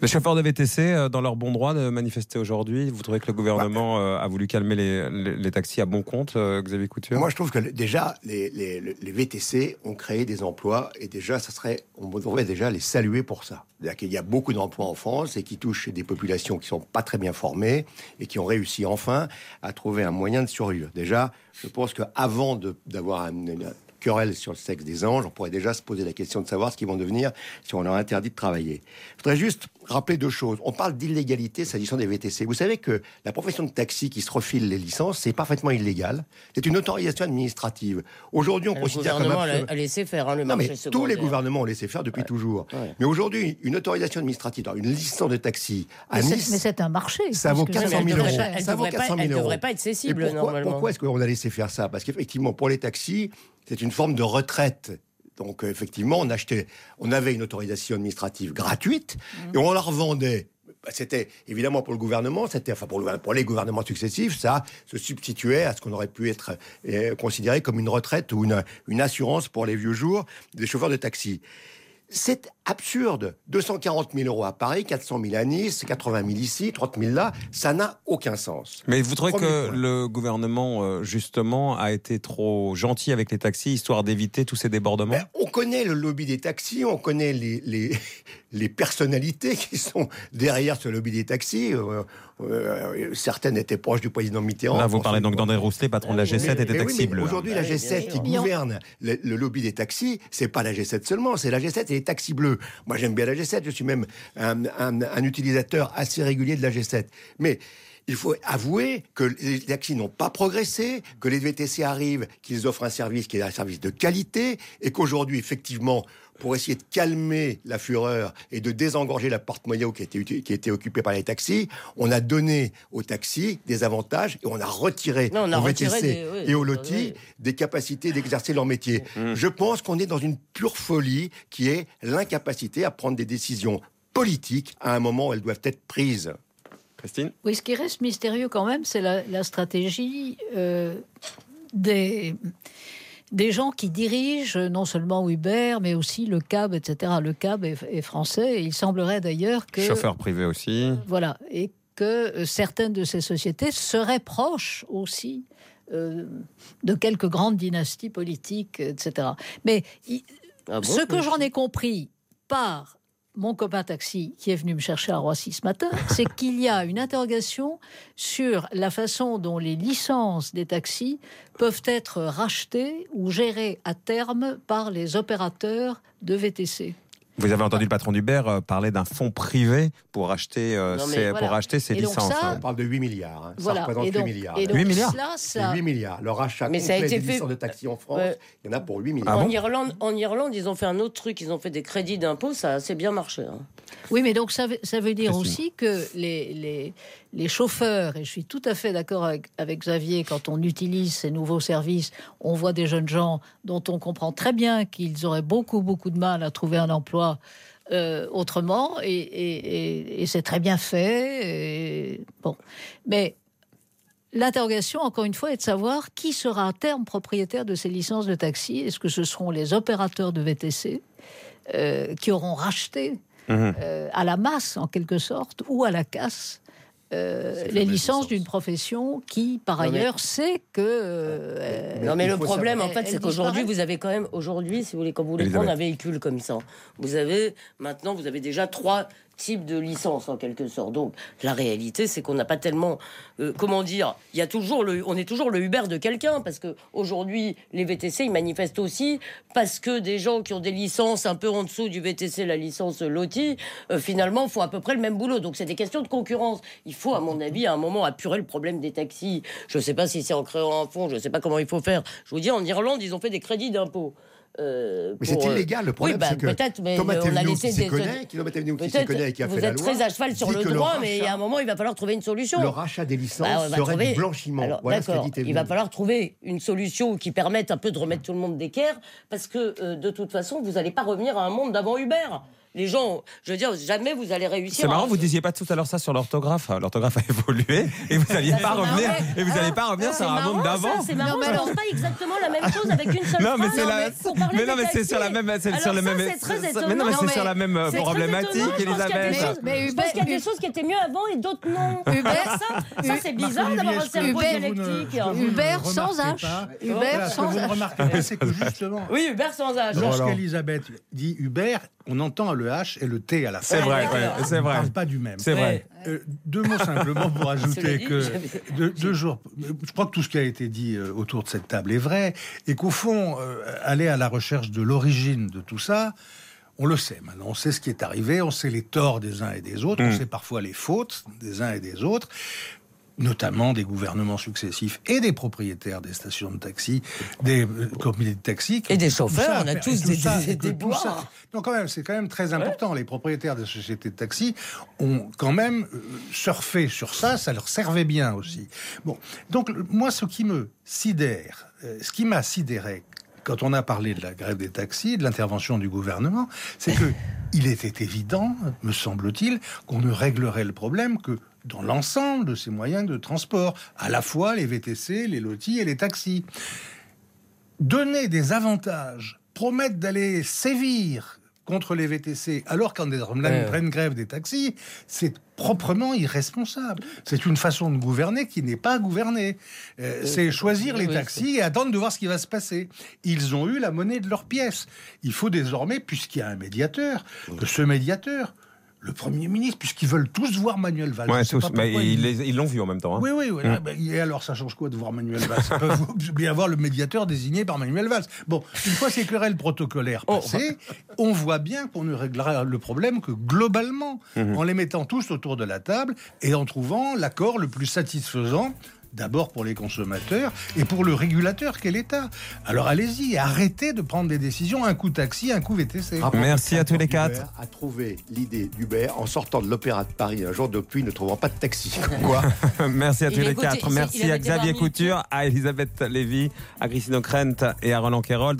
C: Les chauffeurs de V T C, euh, dans leur bon droit de manifester aujourd'hui, vous trouvez que le gouvernement euh, a voulu calmer les, les, les taxis à bon compte, euh, Xavier Couture?
E: Moi, je trouve que déjà, les, les, les V T C ont créé des emplois et déjà, ça serait, on devrait déjà les saluer pour ça. C'est-à-dire qu'il y a beaucoup d'emplois en France et qui touchent des populations qui sont pas très bien formées et qui ont réussi enfin à trouver un moyen de survivre. Déjà, je pense qu'avant de, d'avoir une, une querelle sur le sexe des anges, on pourrait déjà se poser la question de savoir ce qu'ils vont devenir si on leur interdit de travailler. Je voudrais juste rappeler deux choses. On parle d'illégalité s'agissant des V T C. Vous savez que la profession de taxi qui se refile les licences, c'est parfaitement illégal. C'est une autorisation administrative. Aujourd'hui, on
F: le
E: considère
F: gouvernement
E: comme un...
F: a laissé faire hein, le
E: non,
F: marché
E: mais
F: secondaire.
E: tous les gouvernements ont laissé faire depuis
F: ouais.
E: toujours.
F: Ouais.
E: Mais aujourd'hui, une autorisation administrative, une licence de taxi à
D: mais
E: Nice...
D: C'est, mais c'est un marché.
E: Ça vaut quatre cent mille euros.
F: Elle
E: Ça vaut
F: devrait
E: quatre cent
F: pas,
E: mille
F: elle
E: euros.
F: devrait pas être cessible,
E: Et pourquoi,
F: normalement.
E: pourquoi est-ce qu'on a laissé faire ça? Parce qu'effectivement, pour les taxis, c'est une forme de retraite. Donc, effectivement, on achetait, on avait une autorisation administrative gratuite mmh. et on la revendait. C'était évidemment pour le gouvernement, c'était enfin pour, le, pour les gouvernements successifs, ça se substituait à ce qu'on aurait pu être euh, considéré comme une retraite ou une, une assurance pour les vieux jours des chauffeurs de taxi. C'est absurde. deux cent quarante mille euros à Paris, quatre cent mille à Nice, quatre-vingt mille ici, trente mille là. Ça n'a aucun sens.
C: Mais vous trouvez
E: Premier
C: que
E: point.
C: le gouvernement, justement, a été trop gentil avec les taxis, histoire d'éviter tous ces débordements?
E: Ben, on connaît le lobby des taxis, on connaît les, les, les personnalités qui sont derrière ce lobby des taxis. Euh, euh, certaines étaient proches du président Mitterrand.
C: Là, vous parlez donc d'André Rousselet, patron de la G sept,
E: mais,
C: était
E: mais
C: taxi
E: oui,
C: bleu.
E: Aujourd'hui, la G sept qui gouverne le, le lobby des taxis, c'est pas la G sept seulement, c'est la G sept et les taxis bleus. Moi, j'aime bien la G sept, je suis même un, un, un utilisateur assez régulier de la G sept. Mais il faut avouer que les taxis n'ont pas progressé, que les V T C arrivent, qu'ils offrent un service qui est un service de qualité, et qu'aujourd'hui, effectivement, pour essayer de calmer la fureur et de désengorger la porte-monnaie qui était, qui était occupée par les taxis, on a donné aux taxis des avantages et on a retiré
F: non, on a
E: aux
F: retiré
E: V T C
F: des, oui,
E: et aux lotis oui. des capacités d'exercer leur métier. Mmh. Je pense qu'on est dans une pure folie qui est l'incapacité à prendre des décisions politiques à un moment où elles doivent être prises.
C: Christine ?
D: Oui, ce qui reste mystérieux quand même, c'est la, la stratégie euh, des... des gens qui dirigent non seulement Uber, mais aussi le cab, et cetera. Le cab est, est français, et il semblerait d'ailleurs que...
C: Chauffeur privé aussi.
D: Voilà, et que certaines de ces sociétés seraient proches aussi euh, de quelques grandes dynasties politiques, et cetera. Mais il, ah bon, ce que j'en ai compris par mon copain taxi qui est venu me chercher à Roissy ce matin, c'est qu'il y a une interrogation sur la façon dont les licences des taxis peuvent être rachetées ou gérées à terme par les opérateurs de V T C.
C: Vous avez entendu le patron d'Uber euh, parler d'un fonds privé pour acheter, euh,
D: non,
C: ses,
D: voilà.
C: pour acheter ses
D: et
C: licences.
D: Ça,
E: on parle de huit milliards. Hein.
D: Voilà.
E: Ça représente
D: et donc,
E: huit milliards.
D: Et donc,
C: huit milliards.
D: Cela, ça...
E: huit milliards. Le rachat
F: Mais
E: complet
F: ça a été
E: des
F: fait...
E: licences de taxi en France,
F: ouais.
E: il y en a pour huit milliards.
F: Ah
E: bon
F: en, Irlande, en Irlande, ils ont fait un autre truc. Ils ont fait des crédits d'impôt. Ça a assez bien marché. Hein.
D: Oui, mais donc ça, ça veut dire
C: Christine.
D: aussi que les, les, les chauffeurs, et je suis tout à fait d'accord avec, avec Xavier, quand on utilise ces nouveaux services, on voit des jeunes gens dont on comprend très bien qu'ils auraient beaucoup, beaucoup de mal à trouver un emploi euh, autrement, et, et, et, et c'est très bien fait. Et, bon. Mais l'interrogation, encore une fois, est de savoir qui sera à terme propriétaire de ces licences de taxi. Est-ce que ce seront les opérateurs de V T C euh, qui auront racheté Mmh. Euh, à la masse, en quelque sorte, ou à la casse, euh, les licences d'une profession qui, par non ailleurs, mais... sait que... Euh,
F: non, mais le problème,
D: savoir.
F: en fait, elle, c'est elle qu'aujourd'hui, disparaît. Vous avez quand même... Aujourd'hui, si vous voulez, quand vous voulez prendre un véhicule comme ça, vous avez... Maintenant, vous avez déjà trois type de licence en quelque sorte. Donc la réalité c'est qu'on n'a pas tellement euh, comment dire, il y a toujours le on est toujours le Uber de quelqu'un, parce que aujourd'hui les V T C ils manifestent aussi parce que des gens qui ont des licences un peu en dessous du V T C, la licence Loti, euh, finalement font à peu près le même boulot. Donc c'est des questions de concurrence. Il faut à mon avis à un moment apurer le problème des taxis. Je sais pas si c'est en créant un fonds, je sais pas comment il faut faire. Je vous dis, en Irlande ils ont fait des crédits d'impôt.
E: Euh, mais c'est illégal, le problème,
F: oui, bah,
E: c'est que
F: peut-être, mais
E: Thomas
F: on a laissé
E: qui s'y
F: des...
E: connaît, qui, qui s'y connaît et qui a
F: vous
E: fait la
F: êtes
E: loi,
F: très à cheval sur le droit, le mais il y a un moment, il va falloir trouver une solution.
E: Le rachat des licences
F: bah,
E: serait
F: trouver...
E: du blanchiment.
F: Alors,
E: voilà
F: d'accord, il va falloir trouver une solution qui permette un peu de remettre tout le monde d'équerre, parce que euh, de toute façon, vous n'allez pas revenir à un monde d'avant Uber. Les gens, je veux dire, jamais vous allez réussir.
C: C'est marrant,
F: à...
C: vous disiez pas tout à l'heure ça sur l'orthographe. L'orthographe a évolué et vous n'alliez pas revenir et vous n'allez pas revenir sur un monde d'avant.
F: C'est marrant,
D: Non, mais
F: je
D: alors-
F: pense pas exactement la même chose avec une seule
C: Non, mais
F: phrase.
C: c'est la,
F: pour parler
C: mais non,
F: des
C: mais c'est
F: taxis.
C: sur la même, c'est
F: Alors
C: sur le
F: ça,
C: même,
F: c'est très
C: c'est-
F: étonnant.
C: mais non, mais
D: Non,
C: c'est
D: mais
C: sur la même euh,
F: C'est très
C: problématique,
F: étonnant, je pense qu'il y a des
C: Elisabeth.
F: choses-
D: Mais
F: Je pense qu'il y a
D: Hubert-
F: des choses qui étaient mieux avant et d'autres non.
D: Hubert-
F: ça, ça c'est bizarre
A: Marc-Olivier,
F: d'avoir un
A: est-ce que
F: cerveau
A: vous ne-
F: dialectique.
A: vous ne
D: Hubert sans
A: remarquez
D: H.
A: pas-
D: Hubert
A: Voilà, ce que
D: sans
A: vous ne
D: H.
A: remarquez pas, c'est que justement,
F: Oui, Hubert sans âge.
A: lorsqu'Elisabeth dit Hubert, on entend le H et le T à la fin.
C: C'est vrai, ouais, c'est
A: On ne
C: vrai.
A: parle pas du même.
C: C'est vrai.
A: Euh, deux mots simplement pour
F: Cela
A: ajouter
F: dit,
A: que
F: j'avais-
A: deux, deux jours. Je crois que tout ce qui a été dit euh, autour de cette table est vrai et qu'au fond, euh, aller à la recherche de l'origine de tout ça, on le sait maintenant. On sait ce qui est arrivé, on sait les torts des uns et des autres,
C: Mm.
A: on sait parfois les fautes des uns et des autres, notamment des gouvernements successifs et des propriétaires des stations de taxi, des euh, compagnies de taxi. qui-
F: Et des
A: tout
F: chauffeurs,
A: ça,
F: on a
A: et
F: tous
A: tout
F: des-
A: ça,
F: des-
A: et que
F: des
A: tout ça-
F: bois.
A: Non, quand même, c'est quand même très important. Les propriétaires des sociétés de taxi ont quand même euh, surfé sur ça, ça leur servait bien aussi. Bon, donc le- moi, ce qui me sidère, euh, ce qui m'a sidéré quand on a parlé de la grève des taxis, de l'intervention du gouvernement, c'est que il était évident, me semble-t-il, qu'on ne réglerait le problème que dans l'ensemble de ces moyens de transport, à la fois les V T C, les lotis et les taxis. Donner des avantages, promettre d'aller sévir contre les V T C, alors qu'en
F: Ouais.
A: pleine grève des taxis, c'est proprement irresponsable. C'est une façon de gouverner qui n'est pas gouverner. Euh, c'est choisir les
F: oui,
A: taxis et attendre de voir ce qui va se passer. Ils ont eu la monnaie de leur pièce. Il faut désormais, puisqu'il y a un médiateur, que ce médiateur, le Premier ministre, puisqu'ils veulent tous voir Manuel Valls.
C: Ouais,
A: je sais
C: tous.
A: pas
C: Mais
A: pourquoi
C: ils
A: ils-
C: les- ils l'ont vu en même temps. hein.
A: oui, oui, oui.
C: Mm.
A: Ben, et alors, ça change quoi de voir Manuel Valls? Ils peuvent bien voir le médiateur désigné par Manuel Valls. Bon, une fois ces querelles protocolaires
F: Oh.
A: passées, on voit bien qu'on ne réglera le problème que globalement,
C: Mhm.
A: en les mettant tous autour de la table et en trouvant l'accord le plus satisfaisant. D'abord pour les consommateurs et pour le régulateur qu'est l'État. Alors allez-y, arrêtez de prendre des décisions, un coup taxi, un coup V T C.
E: Rappelons
C: Merci
E: que
C: à tous les
E: Hubert
C: quatre.
E: a trouvé l'idée d'Uber en sortant de l'Opéra de Paris un jour de pluie, ne trouvant pas de taxi. Quoi
C: Merci à
F: Il
C: tous les
F: écoutait-
C: quatre.
F: il-
C: Merci
F: il avait
C: à
F: été voir
C: Xavier
F: Milky.
C: Couture, à Elisabeth Lévy, à Christine O'Krent et à Roland Quérol.